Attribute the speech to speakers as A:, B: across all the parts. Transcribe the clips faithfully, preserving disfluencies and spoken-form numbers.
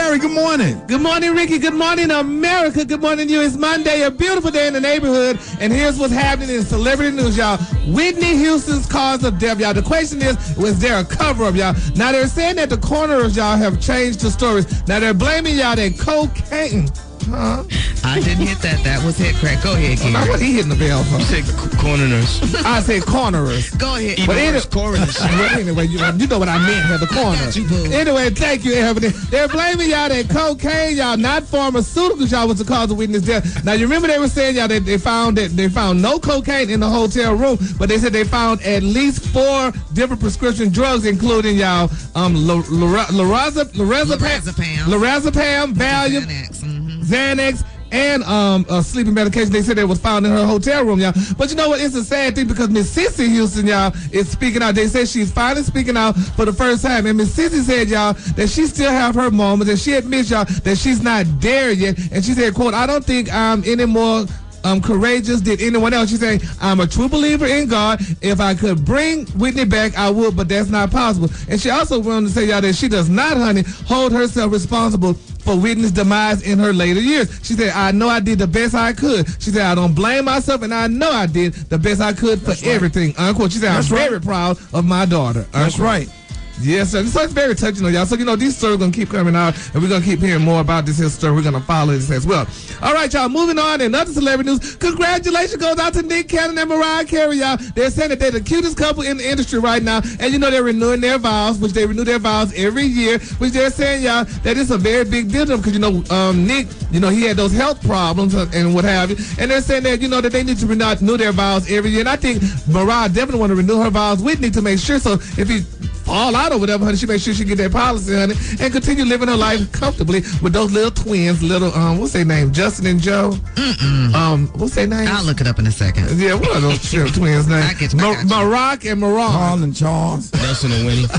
A: Gary, good morning.
B: Good morning, Ricky. Good morning, America. Good morning, you. It's Monday, a beautiful day in the neighborhood. And here's what's happening in celebrity news, y'all. Whitney Houston's cause of death, y'all. The question is, was there a cover-up, y'all? Now, they're saying that the coroners, y'all, have changed the stories. Now, they're blaming y'all that cocaine. Huh?
C: I didn't hit that. That was head crack. Go ahead, Gary.
B: Now, what he hitting the bell for?
D: You said coroners.
B: I said coroners.
C: Go ahead.
B: But
D: Even
B: any-
D: worse, coroners.
B: Well, anyway, you, you know what I meant here, the corner.
C: got you, boo.
B: Anyway, thank you, Ebony. They're blaming y'all that cocaine, y'all, not pharmaceuticals, y'all, was the cause of Whitney's death. Now, you remember they were saying, y'all, that they found that they found no cocaine in the hotel room, but they said they found at least four different prescription drugs, including, y'all, um, lorazepam,
C: Lorazepam.
B: lorazepam, Valium,
C: Xanax. Mm-hmm.
B: Xanax, and um, uh, sleeping medication. They said they was found in her hotel room, y'all. But you know what? It's a sad thing because Miss Sissy Houston, y'all, is speaking out. They said she's finally speaking out for the first time. And Miss Sissy said, y'all, that she still have her moments, and she admits, y'all, that she's not there yet. And she said, quote, I don't think I'm any more um, courageous than anyone else. She said, I'm a true believer in God. If I could bring Whitney back, I would, but that's not possible. And she also wanted to say, y'all, that she does not, honey, hold herself responsible for Whitney's demise in her later years. She said, I know I did the best I could. She said, I don't blame myself, and I know I did the best I could for
A: That's right.
B: everything, unquote. She said,
A: That's
B: I'm
A: right.
B: very proud of my daughter.
A: That's
B: unquote.
A: right.
B: Yes, sir. So it's very touching on y'all. So, you know, these stories are going to keep coming out, and we're going to keep hearing more about this here story. We're going to follow this as well. All right, y'all, moving on. And other celebrity news, congratulations goes out to Nick Cannon and Mariah Carey, y'all. They're saying that they're the cutest couple in the industry right now. And, you know, they're renewing their vows, which they renew their vows every year, which they're saying, y'all, that it's a very big deal to them because, you know, um, Nick, you know, he had those health problems and what have you. And they're saying that, you know, that they need to renew their vows every year. And I think Mariah definitely want to renew her vows with Nick to make sure. So if he fall out or whatever, honey, she makes sure she get that policy, honey, and continue living her life comfortably with those little twins, little, um, what's their name, Justin and Joe?
C: Mm-mm.
B: Um, what's their name?
C: I'll look it up in a second.
B: Yeah, what are those twins' names?
C: I get you, I got you.
B: Maroc and Maron.
A: Carl and Charles.
D: Nelson and Winnie.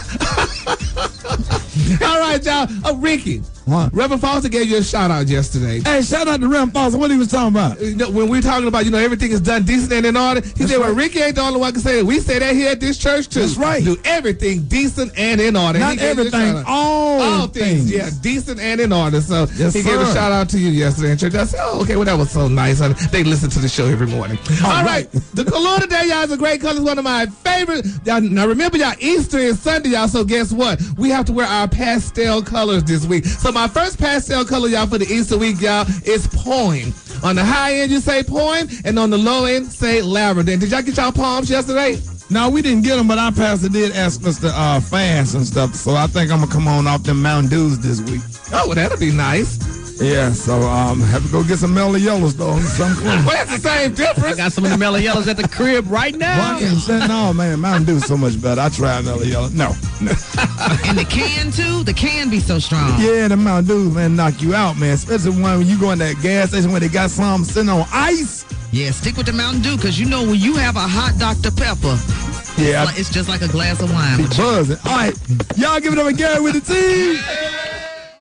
B: All right, y'all. Oh, Ricky.
A: What?
B: Reverend Foster gave you a shout out yesterday.
A: Hey, shout out to Rem Foster. What he was talking about?
B: You know, when we're talking about, you know, everything is done decent and in order, he
A: That's
B: said, well,
A: right.
B: Ricky ain't the only one can say it. We say that here at this church, too.
A: That's right.
B: Do everything decent and in order.
A: Not
B: He gave you a
A: everything,
B: shout out.
A: all,
B: All things,
A: things.
B: yeah, decent and in order. So
A: Yes,
B: he gave a
A: sir.
B: shout out to you yesterday in church. I said, oh, okay, well, that was so nice, honey. They listen to the show every morning. All,
A: All
B: right.
A: right.
B: The color today, y'all, is a great color. It's one of my favorite. Y'all, now, remember, y'all, Easter is Sunday, y'all, so guess what? We have to wear our pastel colors this week. So my first pastel color, y'all, for the Easter week, y'all, is poem. On the high end, you say poem, and on the low end, say lavender. And did y'all get y'all palms yesterday?
A: No, we didn't get them, but our pastor did ask us to uh, fast and stuff, so I think I'm going to come on off them Mountain Dews this week.
B: Oh, well, that'll be nice.
A: Yeah, so um, have to go get some Mellow Yellows, though. Some
B: Well, that's the same
D: I
B: difference.
D: got some of the Mellow Yellows at the crib right now.
A: No, man, Mountain Dew's so much better. I tried Mellow Yellow. No. no.
C: And the can, too? The can be so strong.
A: Yeah, the Mountain Dew, man, knock you out, man. Especially when you go in that gas station where they got some sitting on ice.
C: Yeah, stick with the Mountain Dew, because you know when you have a hot Doctor Pepper,
A: Yeah,
C: it's, like, it's just like a glass of wine.
A: be
C: with you.
A: buzzing. All right, y'all give it up again with the team.